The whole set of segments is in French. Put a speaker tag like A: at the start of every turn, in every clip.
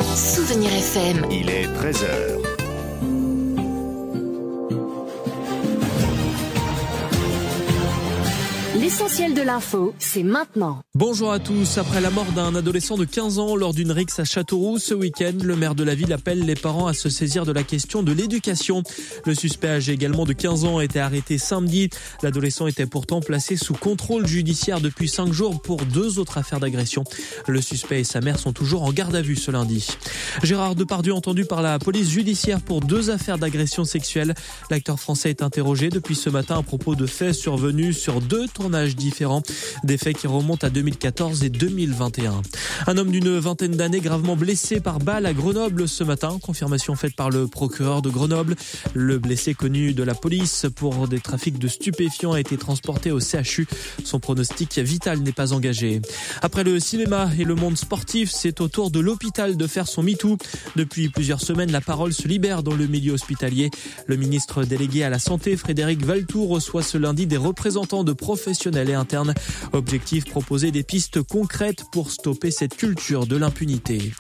A: Souvenir FM.
B: Il est 13h.
A: L'essentiel de l'info, c'est maintenant.
C: Bonjour à tous. Après la mort d'un adolescent de 15 ans lors d'une rixe à Châteauroux ce week-end, le maire de la ville appelle les parents à se saisir de la question de l'éducation. Le suspect âgé également de 15 ans a été arrêté samedi. L'adolescent était pourtant placé sous contrôle judiciaire depuis 5 jours pour 2 autres affaires d'agression. Le suspect et sa mère sont toujours en garde à vue ce lundi. Gérard Depardieu entendu par la police judiciaire pour 2 affaires d'agression sexuelle. L'acteur français est interrogé depuis ce matin à propos de faits survenus sur 2 tournages différents, des faits qui remontent à 2014 et 2021. Un homme d'une vingtaine d'années gravement blessé par balle à Grenoble ce matin, confirmation faite par le procureur de Grenoble. Le blessé connu de la police pour des trafics de stupéfiants a été transporté au CHU. Son pronostic vital n'est pas engagé. Après le cinéma et le monde sportif, c'est au tour de l'hôpital de faire son MeToo. Depuis plusieurs semaines, la parole se libère dans le milieu hospitalier. Le ministre délégué à la Santé, Frédéric Valletoux, reçoit ce lundi des représentants de professionnels et internes. Objectif, proposer des pistes concrètes pour stopper cette culture de l'impunité.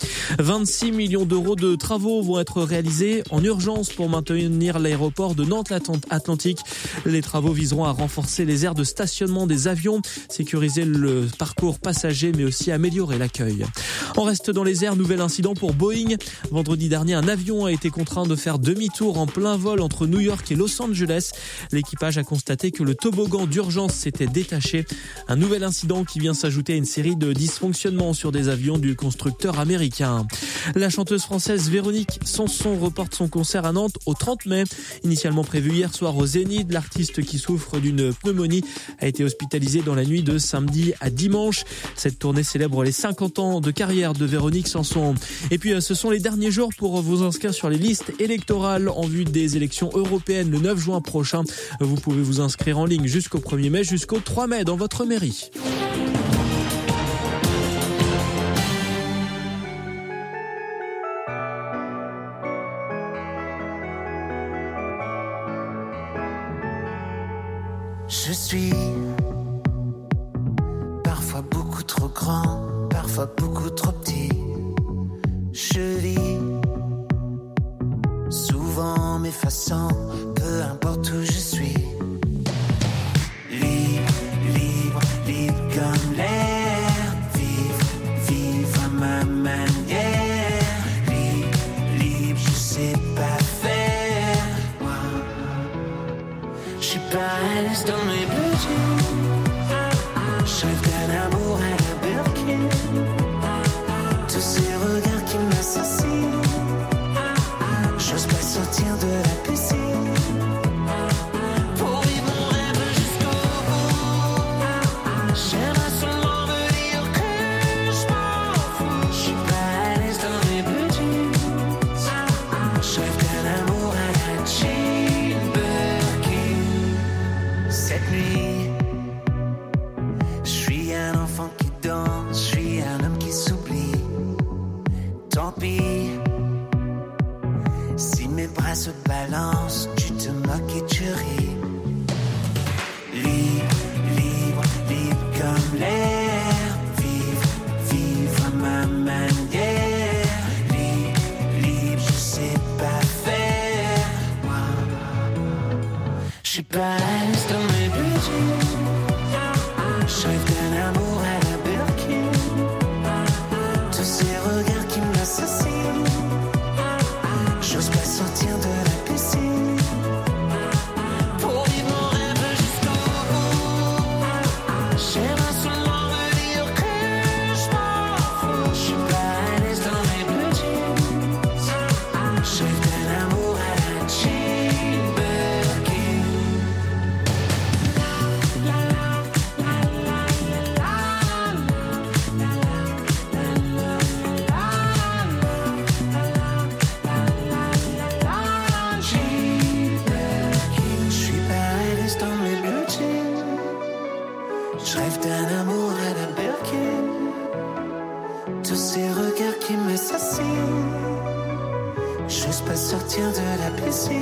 C: 26 millions d'euros de travaux vont être réalisés en urgence pour maintenir l'aéroport de Nantes-Atlantique. Les travaux viseront à renforcer les aires de stationnement des avions, sécuriser le parcours passager, mais aussi améliorer l'accueil. On reste dans les airs, nouvel incident pour Boeing. Vendredi dernier, un avion a été contraint de faire demi-tour en plein vol entre New York et Los Angeles. L'équipage a constaté que le toboggan d'urgence s'était détaché. Un nouvel incident qui vient s'ajouter à une série de dysfonctionnements sur des avions du constructeur américain. La chanteuse française Véronique Sanson reporte son concert à Nantes au 30 mai. Initialement prévu hier soir au Zénith, l'artiste qui souffre d'une pneumonie a été hospitalisé dans la nuit de samedi à dimanche. Cette tournée célèbre les 50 ans de carrière de Véronique Sanson. Et puis ce sont les derniers jours pour vous inscrire sur les listes électorales en vue des élections européennes le 9 juin prochain. Vous pouvez vous inscrire en ligne jusqu'au 1er mai, jusqu'au 3 mai dans votre mairie.
D: Je suis parfois beaucoup trop grand, parfois beaucoup trop petit. Je vis souvent m'effaçant, peu importe où je suis. Libre comme l'air, vivre à ma manière. Libre, je sais pas faire. Moi, je suis pas à l'aise dans mes blue jeans. Je rêve d'un amour à la Birkin. Tous ces regards qui m'assassinent. J'ose pas sortir de la piscine. Se balance, tu te moques et tu ris. Libre comme l'air. Vivre à ma manière. Libre, je sais pas faire. Moi, je suis pas à l'aise dans mes blue jeans. Je rêve d'un amour à la Birkin. Tous ces regards qui m'assassinent. J'ose pas sortir de la piscine. Pour vivre mon rêve jusqu'au bout. J'aimerais seulement me dire que je m'en fous. Je suis pas à l'aise dans mes blue jeans. Je rêve d'un amour à la Jane Birkin. Je rêve d'un amour à la Birkin. Tous ces regards qui m'assassinent. J'ose pas sortir de la piscine.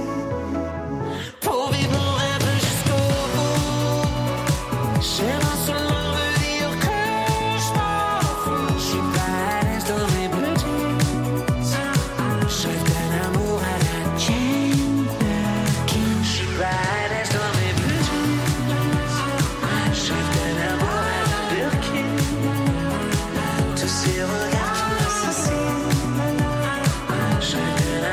D: Pour vivre mon rêve jusqu'au bout. J'aimerais seulement me dire que je m'en fous. Je suis pas à l'aise dans mes blue jeans. ces regards assassins. Chacun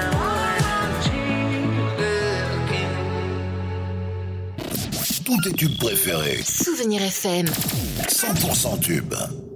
D: a
B: Tous tes tubes préférés.
A: Souvenir FM.
B: 100% tubes.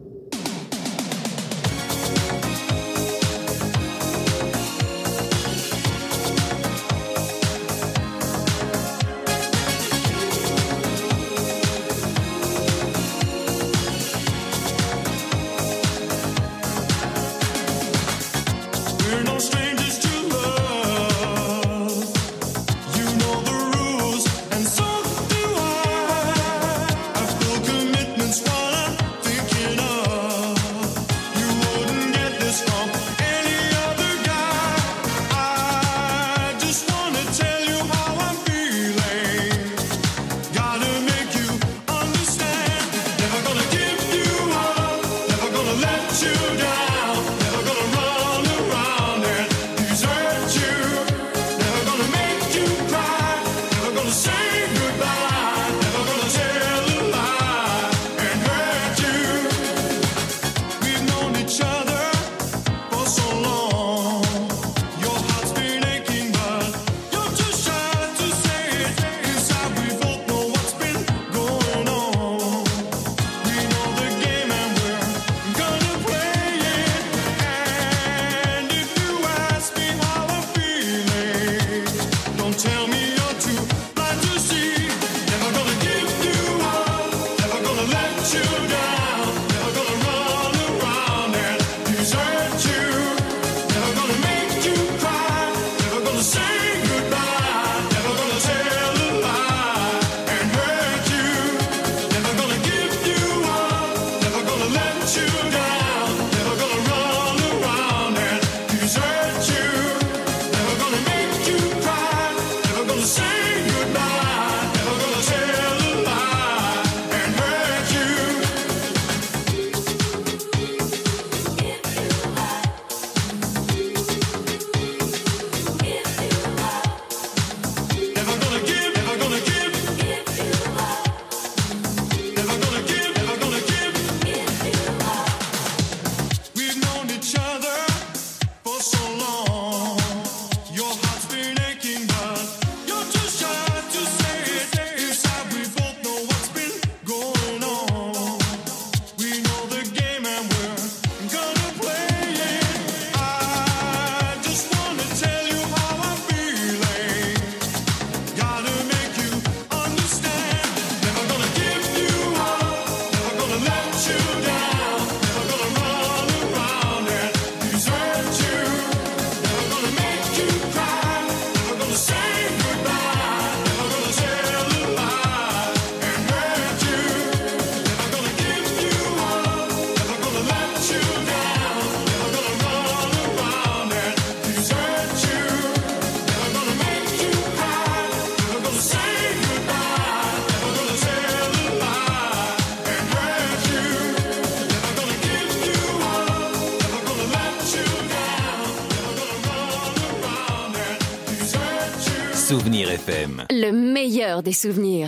E: Souvenir FM.
A: Le meilleur des souvenirs.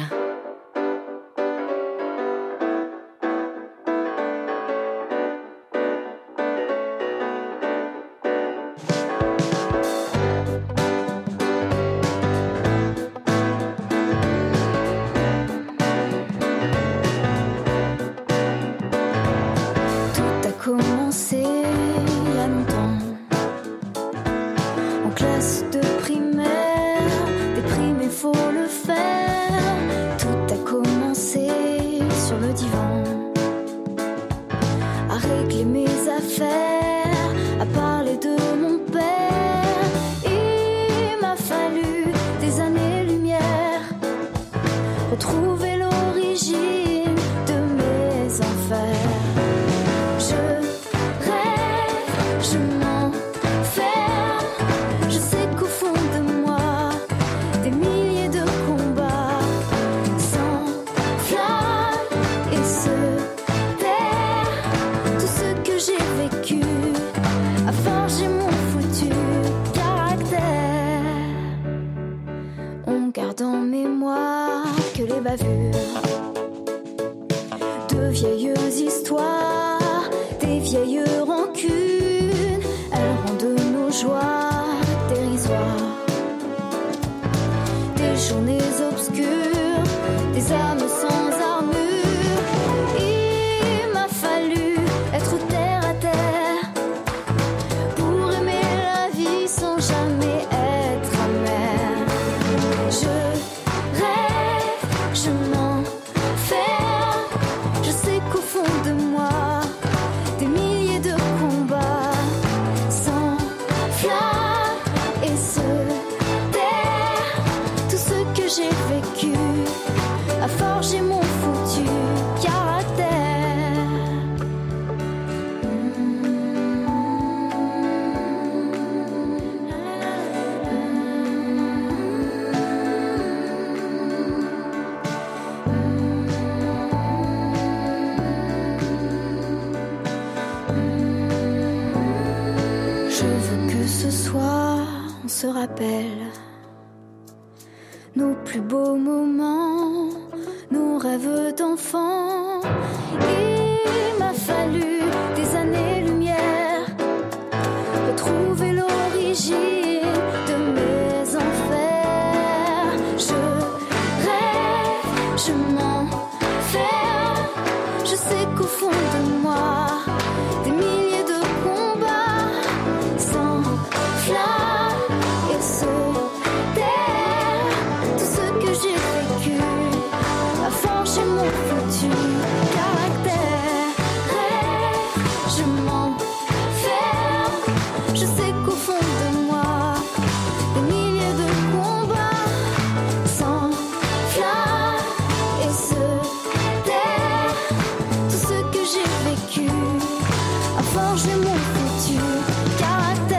F: Tout a commencé il y a longtemps, en classe de primaire. Déprimé, faut le faire. Tout a commencé sur le divan, à régler mes affaires, à parler de mon père. Il m'a fallu des années-lumière, retrouver l'origine de mes enfers. Je rêve, je m'enferme, je sais qu'au fond de moi, des milliers de combats s'enflamment et se perdent. Tout ce que j'ai vécu a forgé mon futur caractère. On garde en mémoire que les bavures de vieilles histoires, des vieilles joie dérisoire, des journées obscures, des âmes sans armure. Il m'a fallu être terre à terre pour aimer la vie sans jamais être amère. Je rêve, je m'enferme, je sais qu'au fond de moi, des milliers de combats s'enflamment et se terrent. Tout ce que j'ai vécu a forgé mon foutu caractère. Je veux que ce soir on se rappelle nos plus beaux moments, nos rêves d'enfants. Il m'a fallu des années-lumière, retrouver l'origine de mes enfers. Je rêve, je m'enferme, je sais qu'au fond de moi, des milliers de combats s'enflamment et se terrent. Tout ce que j'ai vécu a forgé mon foutu caractère. Rêve, je m'enferme, je sais qu'au fond de moi, des milliers de combats s'enflamment et se terrent. Tout ce que j'ai vécu a forgé mon foutu caractère.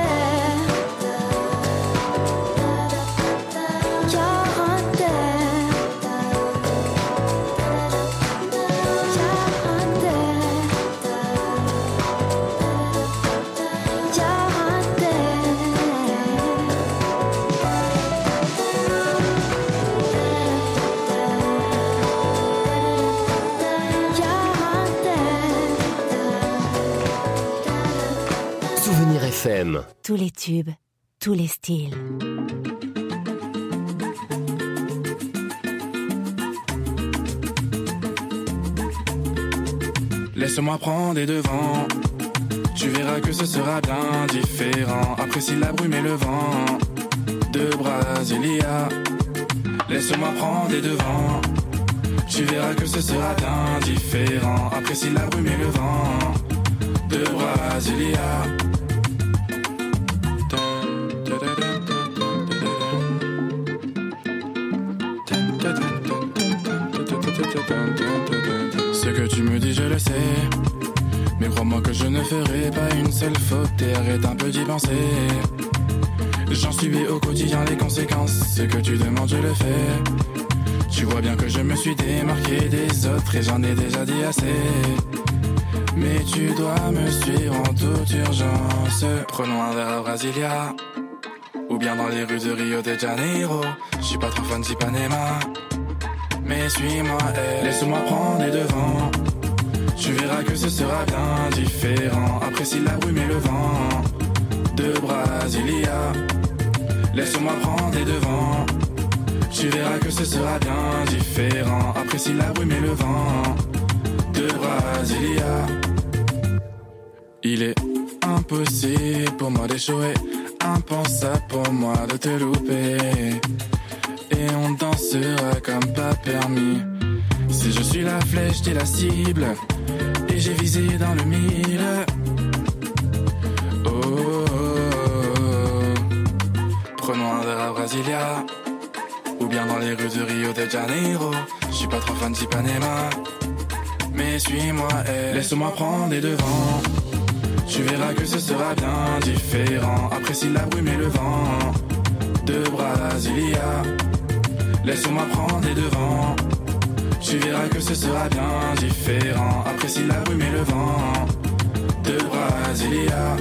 G: Souvenir FM.
A: Tous les tubes, tous les styles.
H: Laisse-moi prendre les devants, tu verras que ce sera bien différent. Apprécie la brume et le vent de Brasilia. Laisse-moi prendre les devants, tu verras que ce sera bien différent. Apprécie la brume et le vent de Brasilia. Ce que tu me dis je le sais, mais crois-moi que je ne ferai pas une seule faute. Et arrête un peu d'y penser, j'en subis au quotidien les conséquences. Ce que tu demandes je le fais. Tu vois bien que je me suis démarqué des autres et j'en ai déjà dit assez. Mais tu dois me suivre en toute urgence. Prenons un verre à Brasilia, ou bien dans les rues de Rio de Janeiro. Je suis pas trop fan d'Ipanema, mais suis-moi, laisse-moi prendre les devants. Tu verras que ce sera bien différent. Apprécie la brume et le vent de Brasilia. Laisse-moi prendre les devants. Tu verras que ce sera bien différent. Apprécie la brume et le vent de Brasilia. Il est impossible pour moi d'échouer, impensable pour moi de te louper. Et on dansera comme pas permis. Si je suis la flèche, t'es la cible, et j'ai visé dans le mille. Oh, oh, oh, oh. Prenons un verre à Brasilia, ou bien dans les rues de Rio de Janeiro. Je suis pas trop fan d'Ipanema, mais suis-moi, laisse-moi prendre les devants. Tu verras que ce sera bien différent. Apprécie la brume et le vent de Brasilia. Laisse-moi prendre les devants. Tu verras que ce sera bien différent. Apprécie la brume et le vent de Brasilia.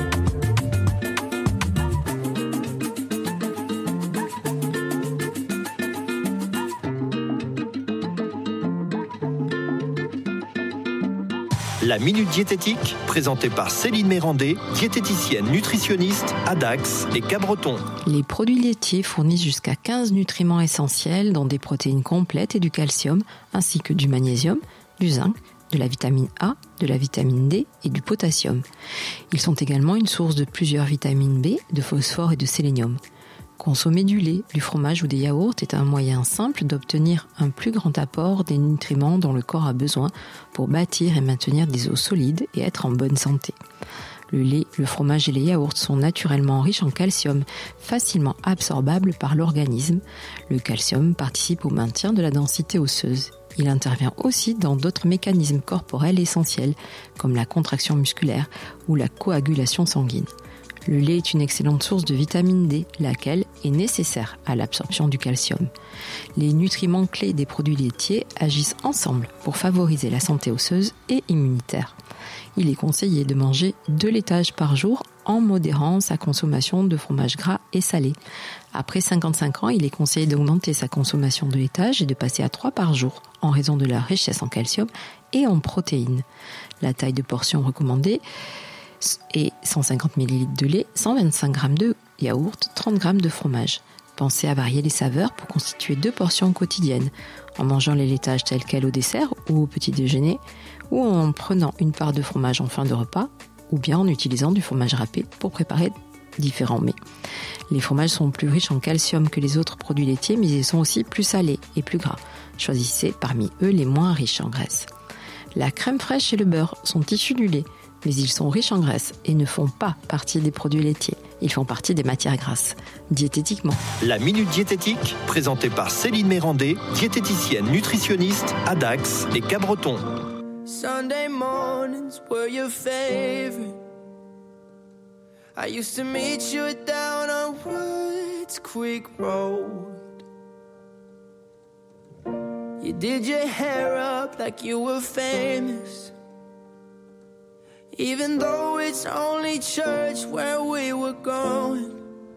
I: La Minute Diététique, présentée par Céline Mérandé, diététicienne nutritionniste à Dax et Cabreton.
J: Les produits laitiers fournissent jusqu'à 15 nutriments essentiels, dont des protéines complètes et du calcium, ainsi que du magnésium, du zinc, de la vitamine A, de la vitamine D et du potassium. Ils sont également une source de plusieurs vitamines B, de phosphore et de sélénium. Consommer du lait, du fromage ou des yaourts est un moyen simple d'obtenir un plus grand apport des nutriments dont le corps a besoin pour bâtir et maintenir des os solides et être en bonne santé. Le lait, le fromage et les yaourts sont naturellement riches en calcium, facilement absorbable par l'organisme. Le calcium participe au maintien de la densité osseuse. Il intervient aussi dans d'autres mécanismes corporels essentiels, comme la contraction musculaire ou la coagulation sanguine. Le lait est une excellente source de vitamine D, laquelle est nécessaire à l'absorption du calcium. Les nutriments clés des produits laitiers agissent ensemble pour favoriser la santé osseuse et immunitaire. Il est conseillé de manger 2 laitages par jour en modérant sa consommation de fromage gras et salé. Après 55 ans, il est conseillé d'augmenter sa consommation de laitages et de passer à 3 par jour en raison de leur richesse en calcium et en protéines. La taille de portion recommandée est 150 ml de lait, 125 g de yaourt, 30 g de fromage. Pensez à varier les saveurs pour constituer 2 portions quotidiennes, en mangeant les laitages tels quels au dessert ou au petit déjeuner, ou en prenant une part de fromage en fin de repas, ou bien en utilisant du fromage râpé pour préparer différents mets. Les fromages sont plus riches en calcium que les autres produits laitiers, mais ils sont aussi plus salés et plus gras. Choisissez parmi eux les moins riches en graisse. La crème fraîche et le beurre sont issus du lait, mais ils sont riches en graisse et ne font pas partie des produits laitiers. Ils font partie des matières grasses, diététiquement.
I: La Minute Diététique, présentée par Céline Mérandé, diététicienne nutritionniste à Dax et Cabreton.
D: Sunday mornings were your favorite. I used to meet you down on Woods Creek Road. You did your hair up like you were famous, even though it's only church where we were going.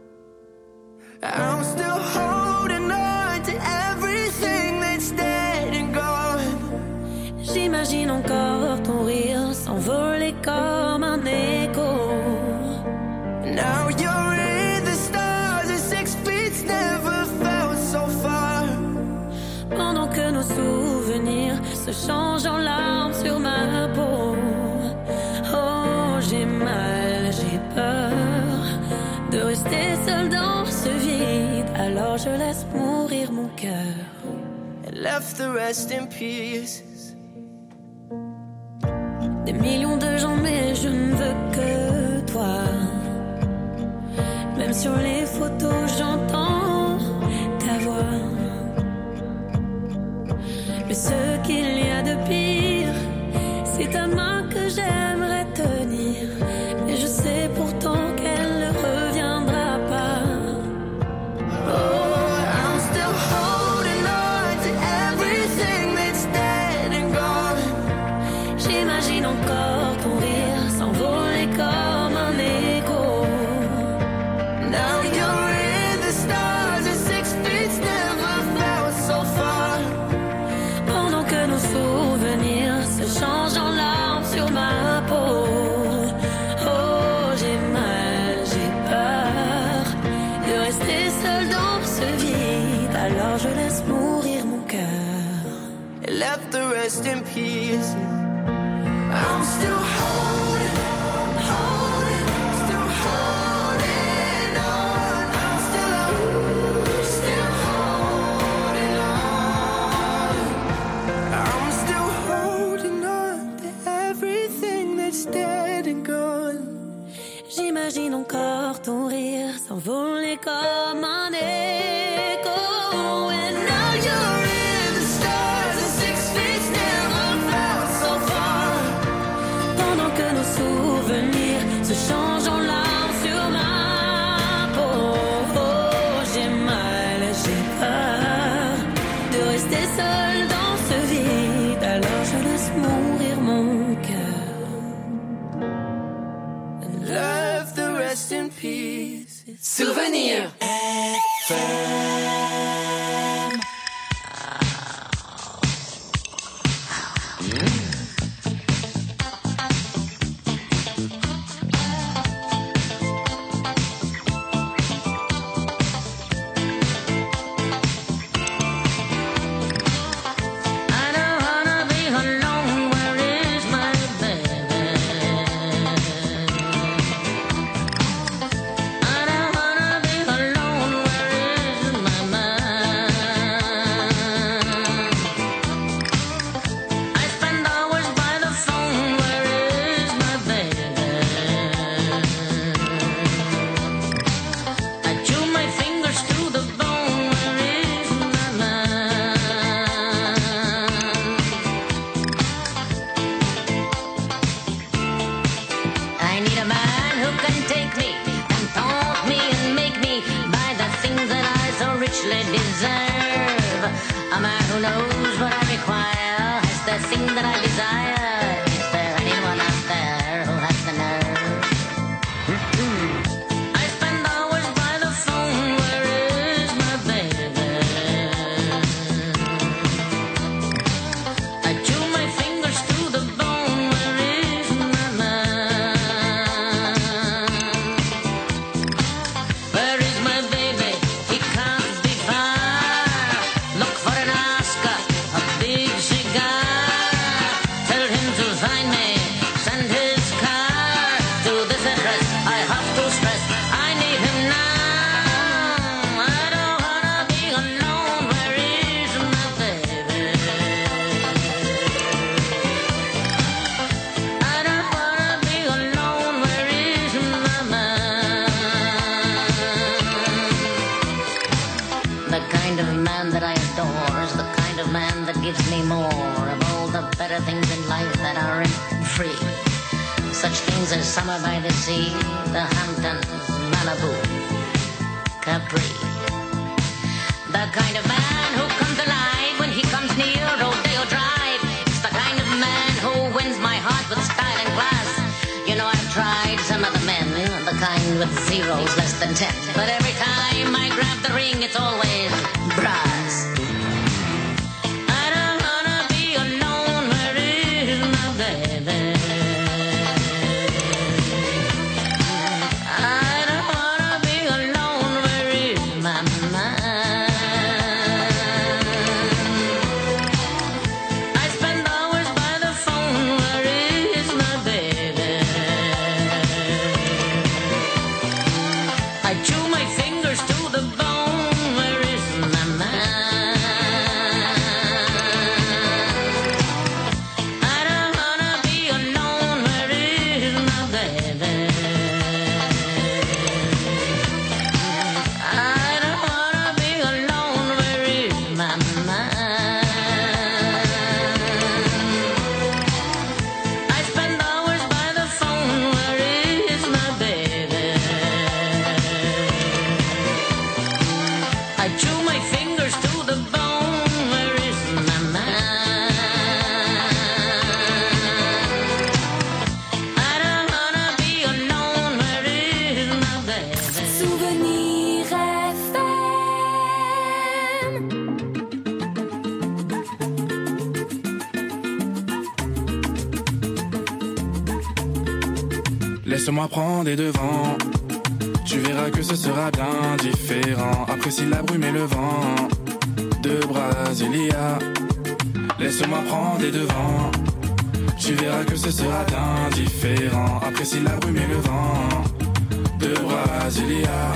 D: I'm still holding on to everything that's dead and gone.
K: J'imagine encore ton rire s'envoler comme un écho.
D: Now you're in the stars and 6 feet never felt so far.
K: Pendant que nos souvenirs se changent en larmes sur ma peau. Oh, j'ai mal, j'ai peur de rester seule dans ce vide. Alors je laisse mourir mon cœur.
D: And left the rest in pieces.
K: Des millions de gens, mais je ne veux que toi. Même sur les photos, j'entends ta voix. Mais ce qu'il y a de pire, c'est ta main que j'aimerais tenir. Mais je sais pourtant qu'elle ne reviendra pas.
D: Oh, I'm still holding on to everything that's dead and gone.
K: J'imagine encore ton rire s'envoler comme un écho.
D: Now you're in the stars and 6 feet never felt so far.
K: Pendant que nos souvenirs se changent en larmes sur ma peau. Oh, j'ai mal, j'ai peur de rester seule dans ce vide. Alors je laisse mourir mon cœur.
D: And left the rest in pieces. I'm still holding, still holding on. I'm still holding on. I'm still holding on to everything that's dead and gone.
K: J'imagine encore ton rire s'envoler comme un écho. And now you're in the stars and 6 feet never felt so far. Pendant que nos souvenirs se changent en larmes sur ma peau. Oh, j'ai mal, j'ai peur de rester seule dans ce vide. Alors je laisse mourir mon cœur.
D: And left the rest in peace.
E: Souvenir
L: many more of all the better things in life that are free. Such things as summer by the sea, the Hamptons, Malibu, Capri. The kind of man who comes alive when he comes near Rodeo Drive. It's the kind of man who wins my heart with style and class. You know, I've tried some other men, the kind with zeros less than 10. But every time I grab the ring, it's always brass. I don't wanna be alone, where is my baby? I don't wanna be alone, where is my mind? I spend hours by the phone, where is my baby? I chew my fingers to the bone, where is my mind? I don't wanna be alone, where is my baby? I don't wanna be alone, where is my mind? I spend hours by the phone, where is my baby? I chew my fingers to the bone, where is my mind? I don't wanna be alone, where is my baby?
F: Souvenir FM.
H: Laisse-moi prendre des devants. Tu verras que ce sera bien différent. Apprécie la brume et le vent de Brasilia. Laisse-moi prendre des devants. Tu verras que ce sera bien différent. Apprécie la brume et le vent de Brasilia.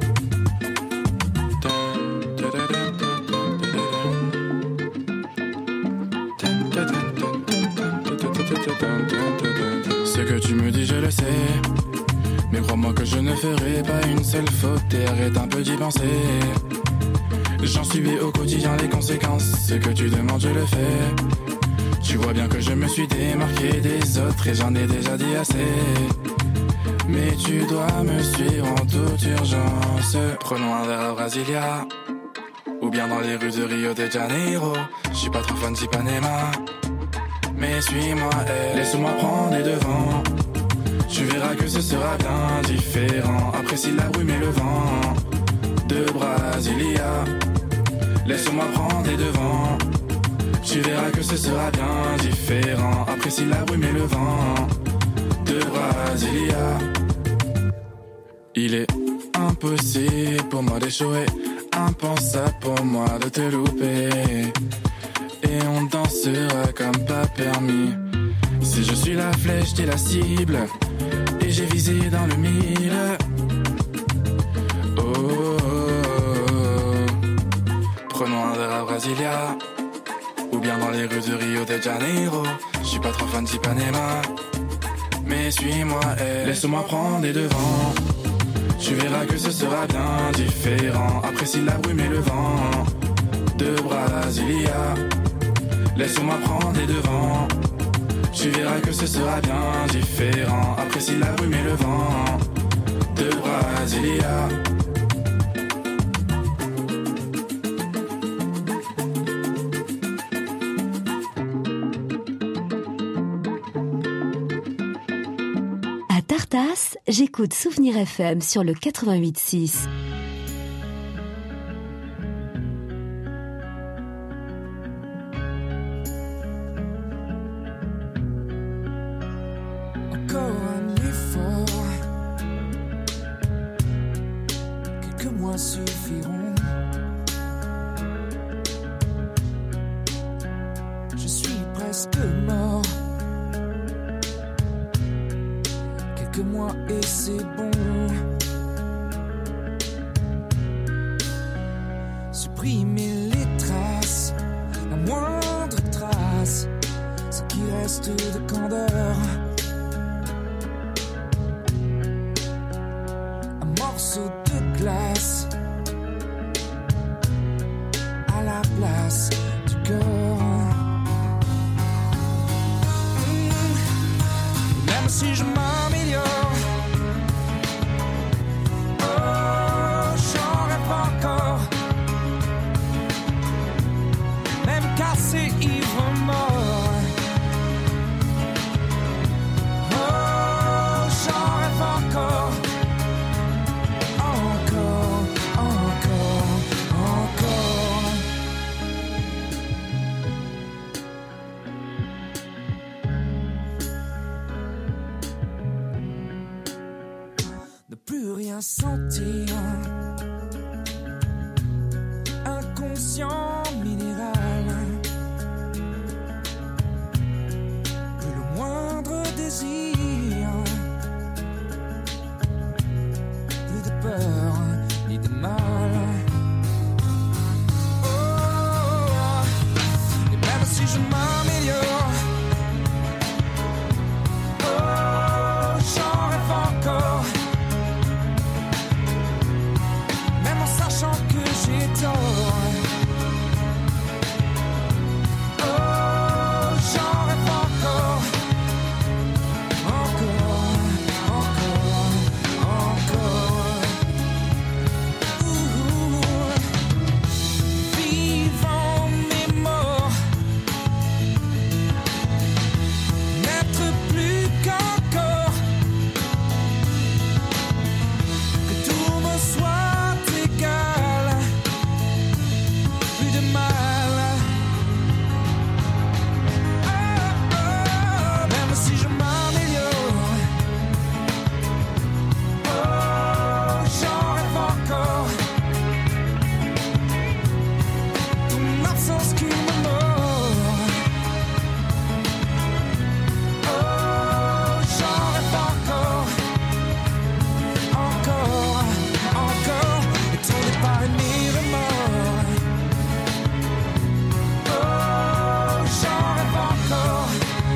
H: Ce que tu me dis, je le sais. Mais crois-moi que je ne ferai pas une seule faute. Et arrête un peu d'y penser. J'en subis au quotidien les conséquences. Ce que tu demandes, je le fais. Tu vois bien que je me suis démarqué des autres. Et j'en ai déjà dit assez. Mais tu dois me suivre en toute urgence. Prenons un verre à Brasilia. Ou bien dans les rues de Rio de Janeiro. Je suis pas trop fan d'Ipanema. Mais suis-moi, laisse-moi prendre les devants. Tu verras que ce sera bien différent. Apprécie la brume et le vent de Brasilia. Laisse-moi prendre les devants. Tu verras que ce sera bien différent. Apprécie la brume et le vent de Brasilia. Il est impossible pour moi d'échouer. Impensable pour moi de te louper. Et on dansera comme pas permis. Si je suis la flèche, t'es la cible. Et j'ai visé dans le mille. Oh, oh, oh. Prenons un verre à Brasilia. Ou bien dans les rues de Rio de Janeiro. Je suis pas trop fan d'Ipanema. Mais suis-moi, laisse-moi prendre les devants. Tu verras que ce sera bien différent. Apprécie la brume et le vent de Brasilia. Laisse-moi prendre les devants. Tu verras que ce sera bien différent. Apprécie la brume et le vent de Brasilia.
A: À Tartas, j'écoute Souvenir FM sur le 88.6.
D: Encore un effort. Quelques mois suffiront. Je suis presque mort. Quelques mois et c'est bon. Supprimer les traces, la moindre trace, ce qui reste de candeur. Un morceau de glace à la place du cœur. si je m'améliore. Oh, j'en rêve encore. Même cassé, ivre, mort. Oh, j'en rêve encore. Encore, encore, encore. Ne plus rien sentir. Inconscient minéral. Plus le moindre désir. Plus de peur, ni de mal. Oh, et même si je m'améliore. Oh, j'en rêve encore. Même en sachant que j'ai tort. Oh, j'en rêve encore. Encore, encore, encore. Ouh. Vivant mais mort. N'être plus qu'un corps. Que tout me soit égal. Plus de mal. Oh, oh, même si je m'améliore. Oh, j'en rêve encore. Ton absence qui me mord. Oh, j'en rêve encore. Encore, encore. Et ton départ et mes remords. Oh, j'en rêve encore.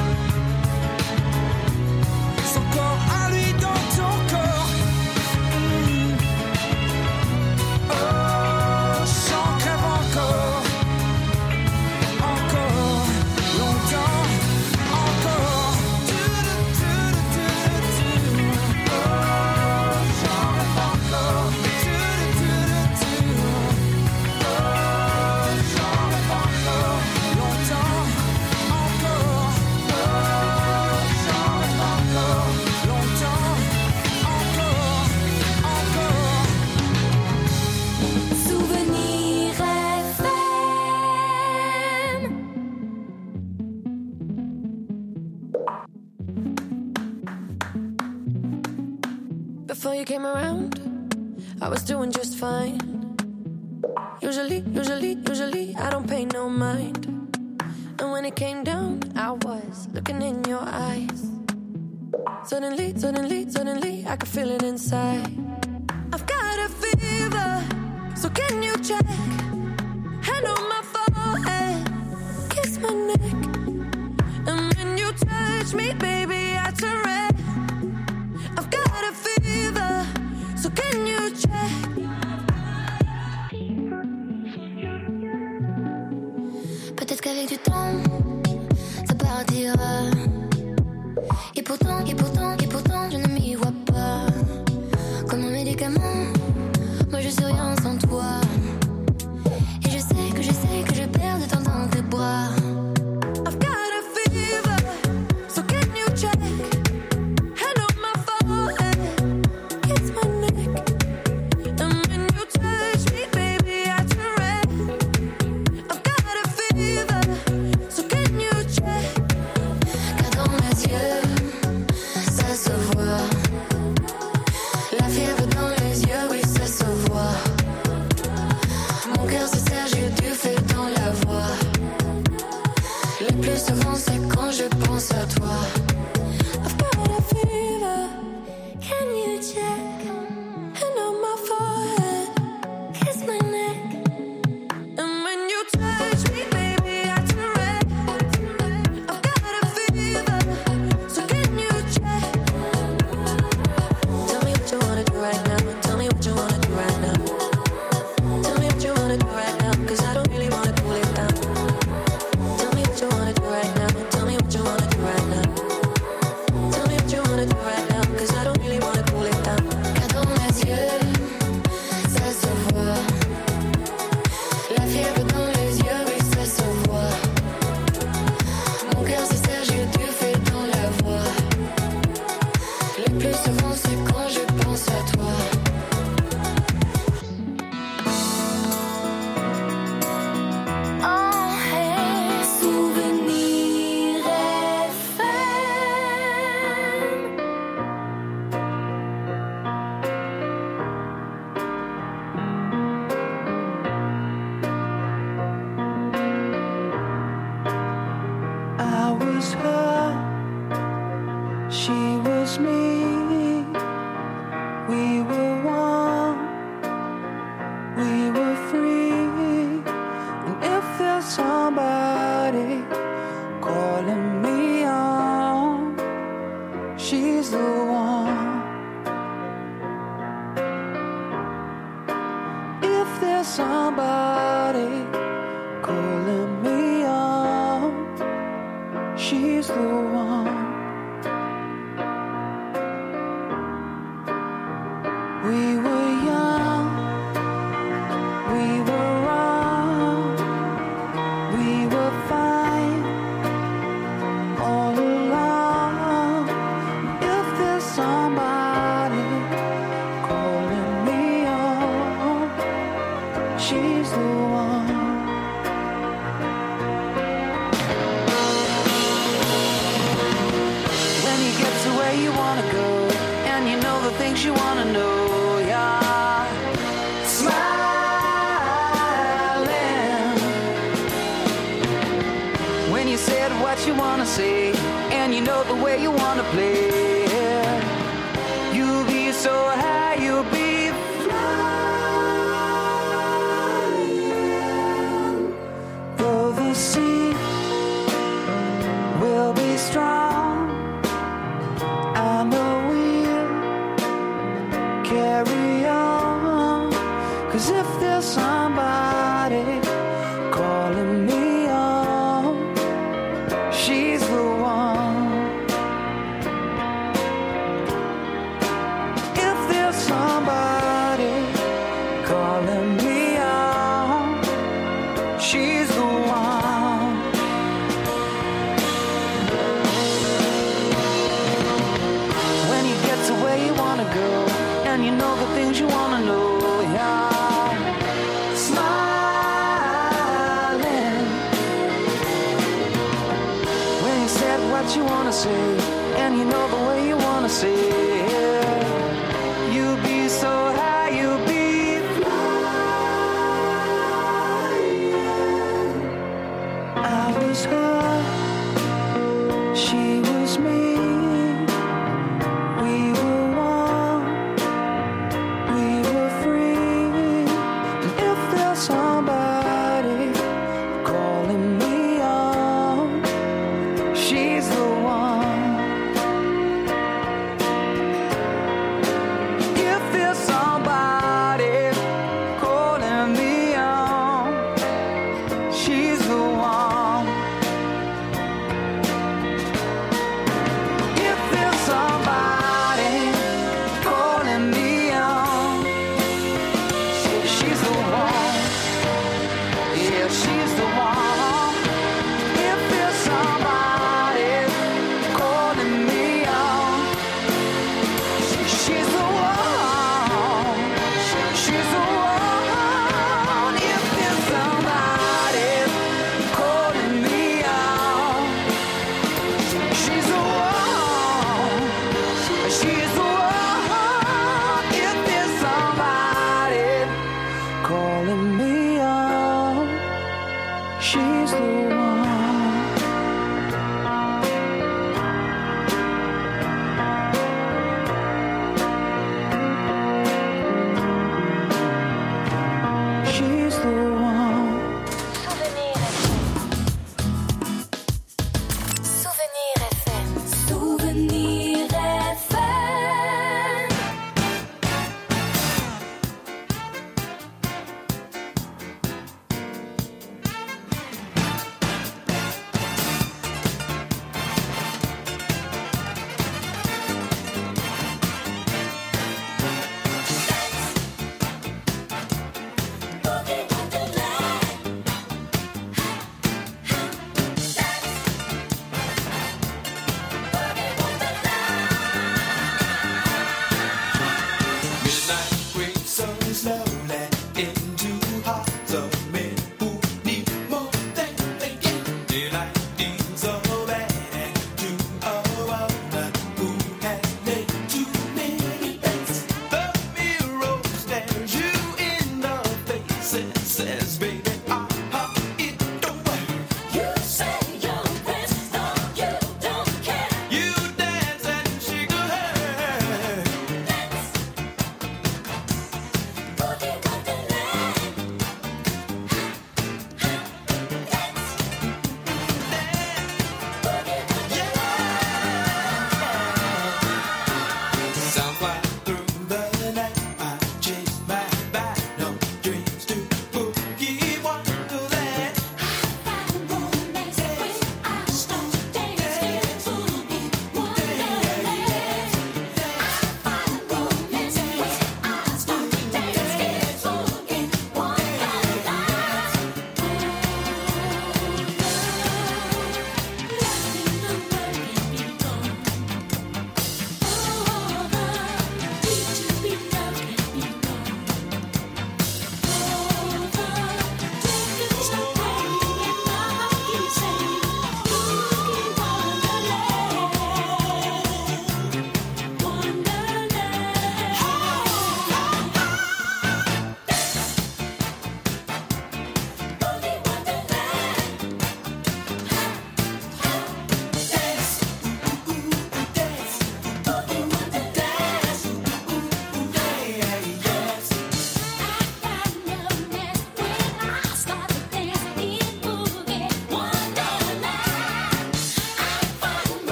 D: Son corps à lui dans ton corps. Oh, j'en crève encore. Encore, longtemps, encore. Oh, j'en rêve encore. Oh, j'en rêve encore. Longtemps, encore. Oh, j'en rêve encore. Longtemps, encore, encore.
F: Souvenir FM.
K: Before you came around, I was doing just fine. Usually, I don't pay no mind. And when it came down, I was looking in your eyes. Suddenly, I could feel it inside. I've got a fever, so can you check? Hand on my forehead, kiss my neck. And when you touch me, baby, I turn red. I've got a fever, so can you check?
F: Peut-être qu'avec du temps, ça partira. Et pourtant, je ne m'y vois pas. Comme un médicament, moi je suis rien sans toi. Et je sais que je perds de temps dans tes bras.
K: I've got a fever, so can you check? Hand on my forehead, kiss my neck. And when you touch me, baby, I turn red. I've got a fever, so can you check?
F: Car dans mes yeux, ça se voit. La fièvre dans les yeux, oui, ça se voit.
D: We were one, we were free. And if there's somebody calling me on, she's the one. If there's somebody calling me on, she's the one. We were young, we were wrong, we were fine all along. If there's somebody calling me on, she's the one. When you get to where you wanna go, and you know the things you wanna know, what you wanna say, and you know the way you wanna play. You'll be so high, you'll be flying. Though the sea will be strong, I know we'll carry on. 'Cause if there's somebody calling me on, she's the one. If there's somebody calling me on, she's the one. When you get to where you wanna go, and you know the things you wanna know, yeah. What you wanna say, and you know the way you wanna say it. You'll be so high, you'll be flying. I was her, she was me. We were one, we were free. And if there's somebody calling me on, she's the one.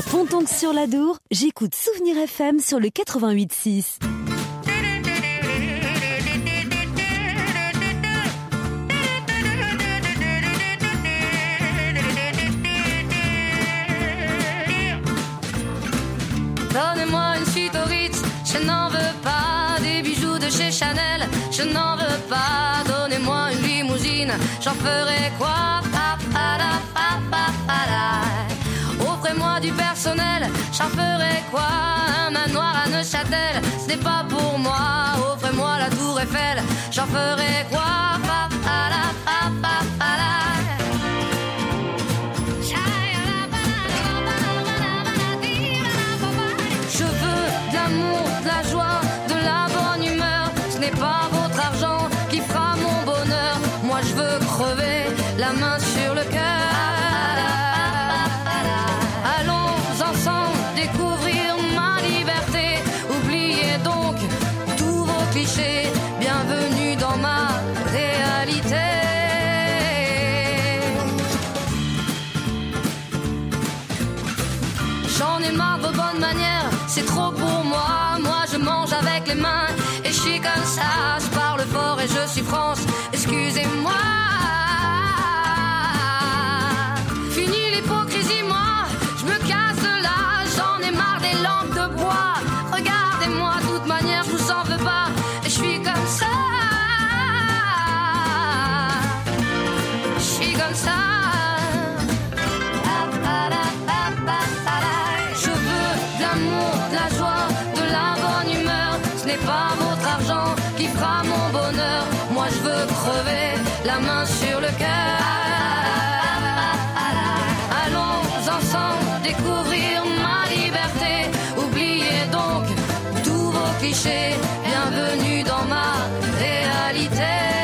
A: Fontonques-sur-l'Adour, j'écoute Souvenir FM sur le 88.6.
M: Donnez-moi une suite au Ritz, je n'en veux pas. Des bijoux de chez Chanel, je n'en veux pas. Donnez-moi une limousine, j'en ferai quoi? Offrez-moi du personnel, j'en ferai quoi? Un manoir à Neuchâtel, ce n'est pas pour moi. Offrez-moi la tour Eiffel, j'en ferai quoi? Je veux de l'amour, de la joie, de la bonne humeur. Ce n'est pas votre argent qui fera mon bonheur. Moi je veux crever, la main sur le cœur. Allons ensemble découvrir ma liberté. Oubliez donc tous vos clichés. Bienvenue dans ma réalité. J'en ai marre de vos bonnes manières, c'est trop pour moi. Moi je mange avec les mains et je suis comme ça. Je parle fort et je suis France, excusez-moi. Fini l'hypocrisie, moi, je me casse de là. J'en ai marre des lampes de bois. Regardez-moi, de toute manière je vous en veux pas. Et je suis comme ça. Je suis comme ça. De la joie, de la bonne humeur. Ce n'est pas votre argent qui fera mon bonheur. Moi je veux crever, la main sur le cœur. Allons ensemble découvrir ma liberté. Oubliez donc tous vos clichés. Bienvenue dans ma réalité.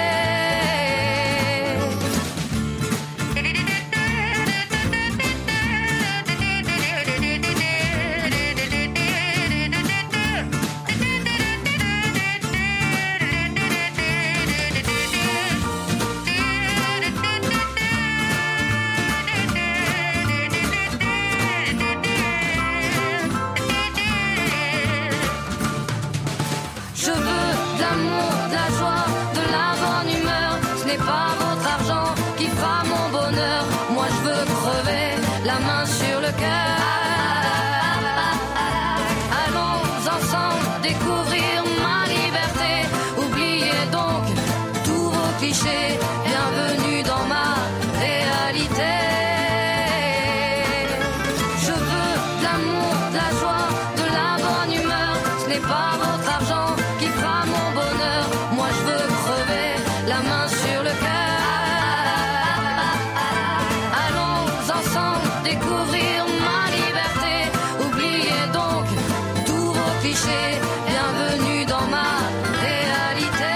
M: Pas votre argent qui fera mon bonheur. Moi je veux crever, la main sur le cœur. Allons ensemble découvrir ma liberté. Oubliez donc tous vos clichés. Bienvenue dans ma réalité. Je veux de l'amour, de la joie, de la bonne humeur. Ce n'est pas votre argent qui fera mon bonheur. Moi je veux crever, la main sur le cœur. Allons ensemble découvrir ma liberté. Oubliez donc tous vos clichés. Bienvenue dans ma réalité.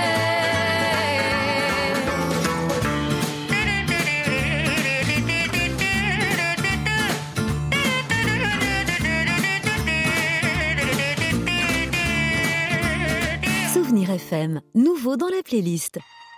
A: Souvenir FM, nouveau dans la playlist.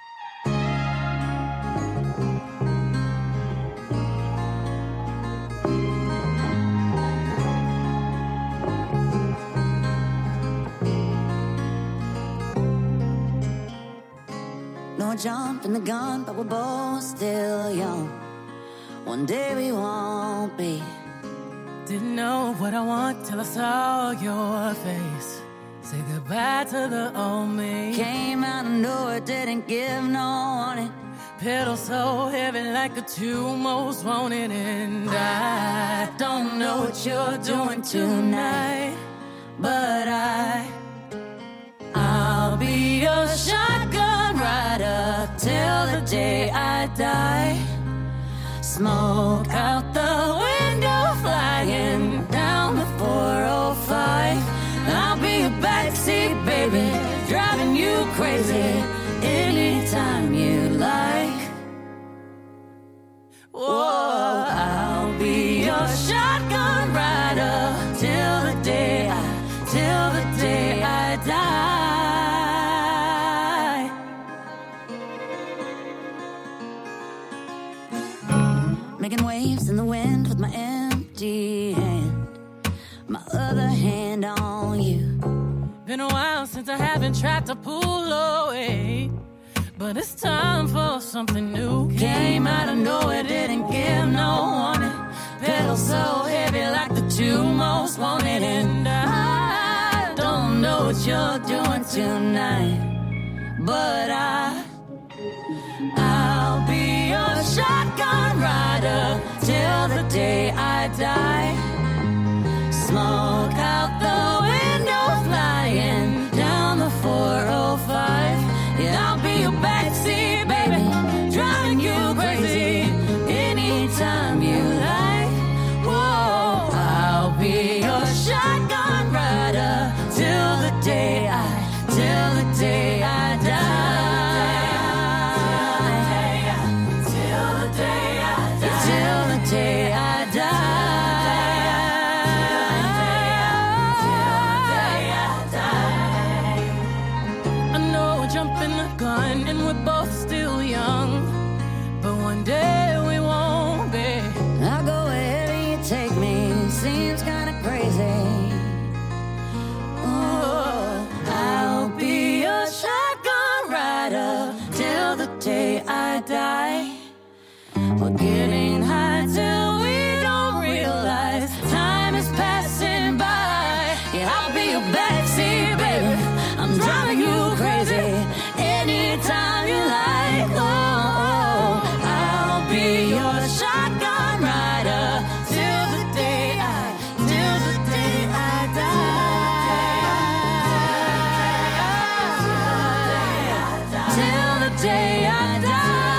N: No jumping the gun, but we're both still young. One day we won't be.
O: Didn't know what I want till I saw your face. Say goodbye to the old me.
N: Came out of nowhere, didn't give no warning.
O: Pedal so heavy like the two most wanted. And I don't know what you're doing tonight, but I'll be your shotgun rider till the day I die. Smoke out the window, flying down the 405. I'll be a backseat baby, driving you crazy anytime you like. Whoa, I'll be your shotgun rider till the day I die.
N: Making waves in the wind with my empty hand. another hand on you.
O: Been a while since I haven't tried to pull away, but it's time for something new.
N: Came out of nowhere, didn't give no warning. Pedal so heavy like the two most wanted. And I don't know what you're doing tonight, but I'll be your shotgun rider till the day I die. Smoke out the window, flying down the 405. Yeah, I'll be your backseat, baby, driving you crazy anytime you like. Whoa, I'll be your shotgun rider till the day I die. Till the day I die.
O: I know we're jumping the gun and we're both still young, but one day we won't be.
N: I'll go wherever you take me, seems kinda crazy. Oh, I'll be your shotgun rider till the day I die. We're getting high till we don't realize time is passing by. Yeah, I'll be your backseat, baby, I'm driving you crazy anytime you like. Oh, I'll be your shotgun rider till the day I die. Till the day I die.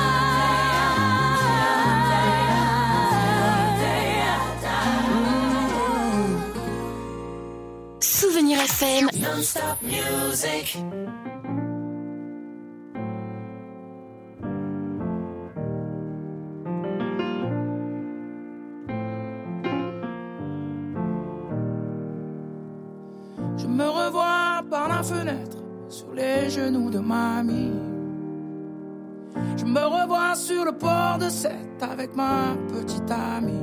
A: Souvenir FM.
D: Non-stop music.
P: Je me revois par la fenêtre, sur les genoux de mamie. Je me revois sur le port de Sète avec ma petite amie.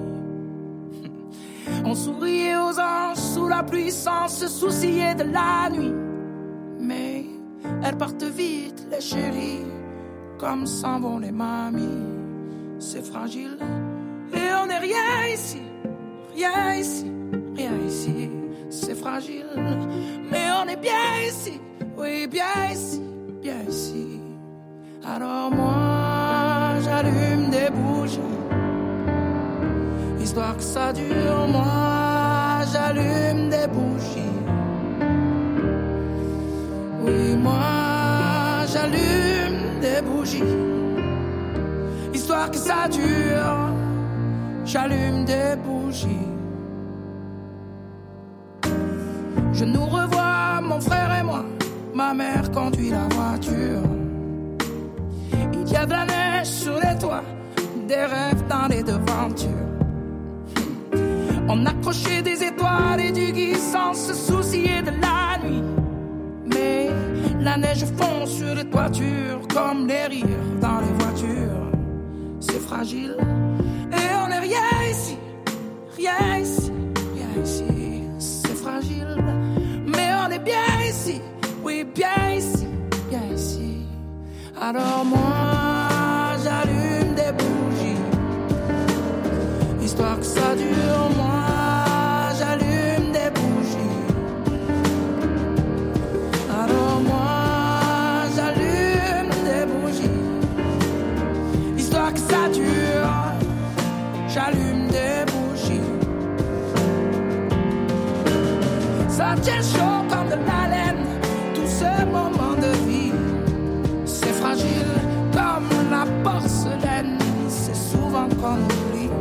P: On souriait aux anges sous la pluie sans se soucier de la nuit. Mais elles partent vite, les chéris, comme s'en vont les mamies. C'est fragile et on n'est rien ici, rien ici, rien ici. C'est fragile, mais on est bien ici, oui, bien ici, bien ici. Alors moi, j'allume des bougies, histoire que ça dure. Moi, j'allume des bougies. Oui, moi, j'allume des bougies, histoire que ça dure. J'allume des bougies. Je nous revois, mon frère et moi. Ma mère conduit la voiture. Il y a de la neige sur les toits, des rêves dans les devantures. On accrochait des étoiles et du gui sans se soucier de la nuit. Mais la neige fond sur les toitures comme les rires dans les voitures. C'est fragile et on n'est rien ici, rien ici, rien ici. C'est fragile, mais on est bien ici, oui, bien ici, bien ici. Alors moi, j'allume des bougies, histoire que ça dure. Moi, j'allume des bougies. Alors moi, j'allume des bougies, histoire que ça dure. J'allume des bougies. Ça tient chaud comme de la laine, tout ce moment de vie. C'est fragile comme la porcelaine, c'est souvent qu'on oublie.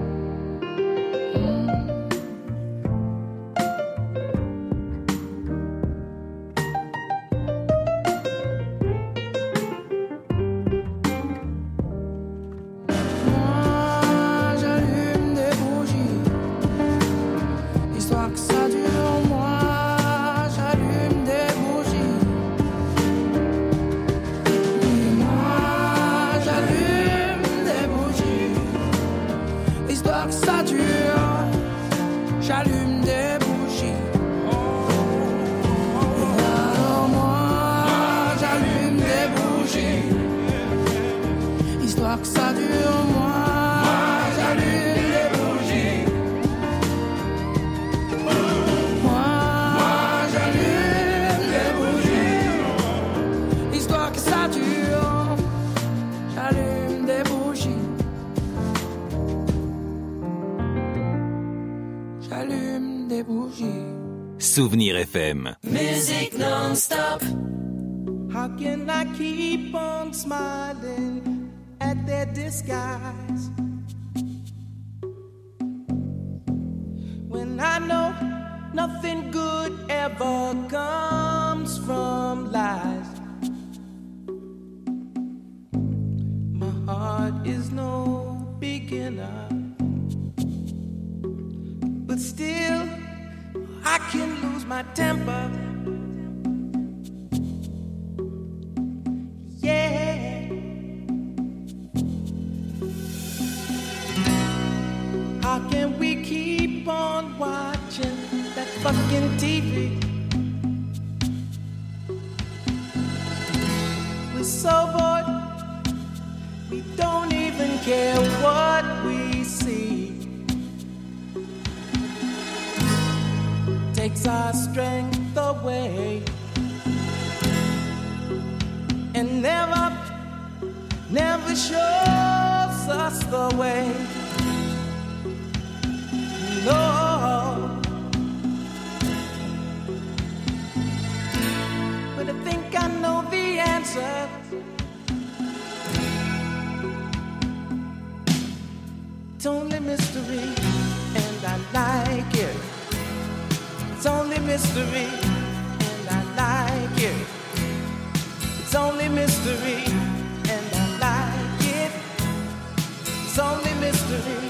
P: Moi, j'allume des bougies, histoire que ça dure. Moi, j'allume ça dure, moi j'allume des bougies. Moi j'allume des bougies. Histoire que ça dure, j'allume des bougies. J'allume des bougies.
E: Souvenir FM.
N: Music non-stop.
Q: How can I keep on smiling at their disguise when I know nothing good ever comes from lies? My heart is no beginner, but still I can lose my temper. Yeah. How can we keep on watching that fucking TV? We're so bored, we don't even care what we see. Takes our strength away and never shows us the way. No, but I think I know the answer. It's only mystery, and I like it. It's only mystery, and I like it. It's only mystery, and I like it. It's only mystery.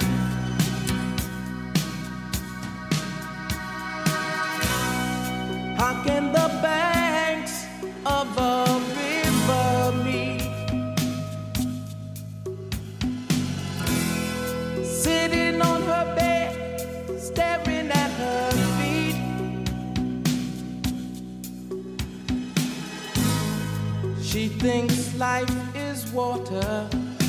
Q: How can the banks of a river meet? Sitting on her bed, staring at her feet. She thinks life is water,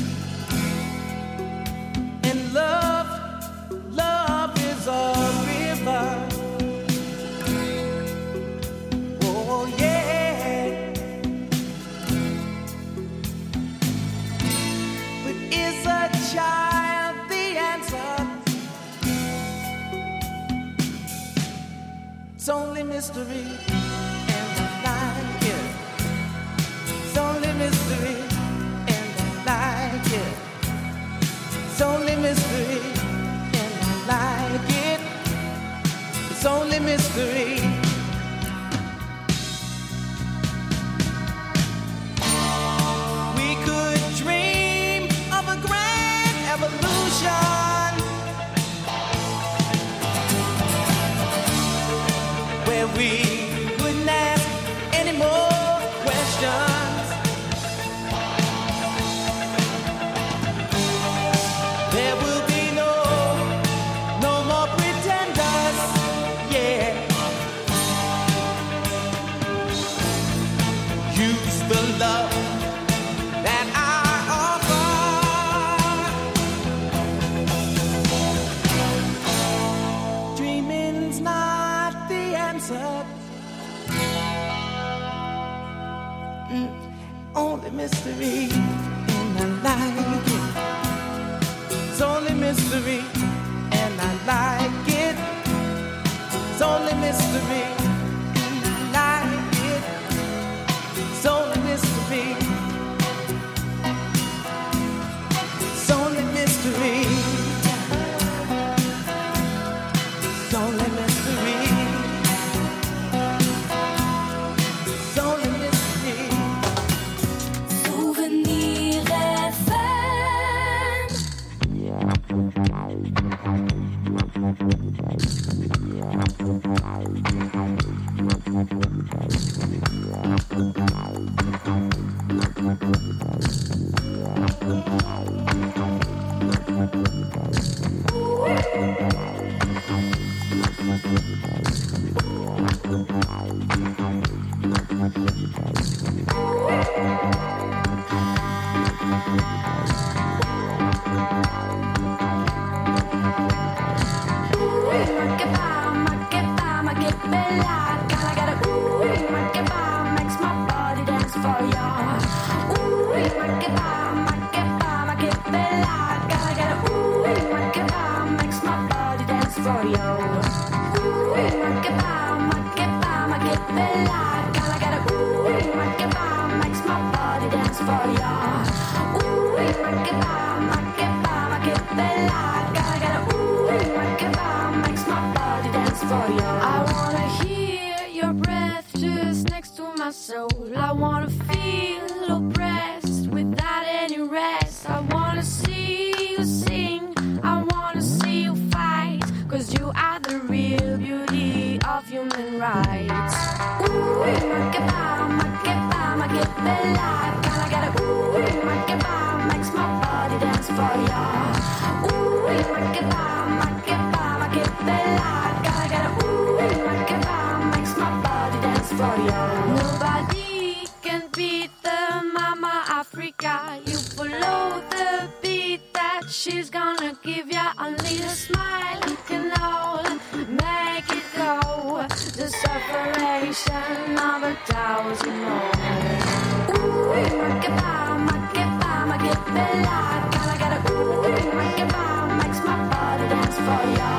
Q: and love is a river. Oh yeah. But is a child the answer? It's only mystery, and I like it. It's only mystery, and I like it. It's only mystery, and I like it. It's only mystery. We could dream of a grand evolution where we wouldn't ask any more questions. There will be no more pretenders, yeah. Use the love that I offer. Dreaming's not the answer. Only mystery, and I like it. It's only mystery, and I like it. It's only mystery, and I like it. It's only mystery. It's only mystery. It's only mystery. It's only mystery.
N: Souvenir FM.
F: I wanna feel oppressed without any rest. I wanna see you sing, I wanna see you fight, 'cause you are the real beauty of human rights. Ooh, Bella, gotta get a ooh, makes my body dance for ya. Ooh, Bella, gotta get a ooh, makes my body dance for ya. Nobody can beat the Mama Africa. You follow the beat that she's gonna give ya. Only a smile can all make it go. The separation of 1,000 more. Ooh, Bella, gotta get a ooh, makes my body dance for ya.